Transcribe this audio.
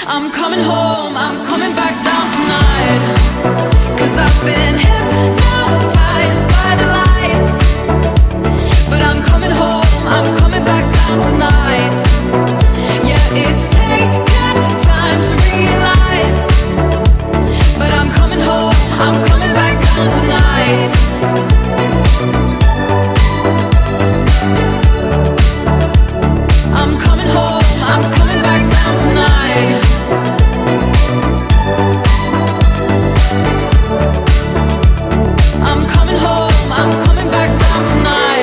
I'm coming home, I'm coming back down tonight. 'Cause I've been hypnotized by the lights. But I'm coming home, I'm coming back down tonight.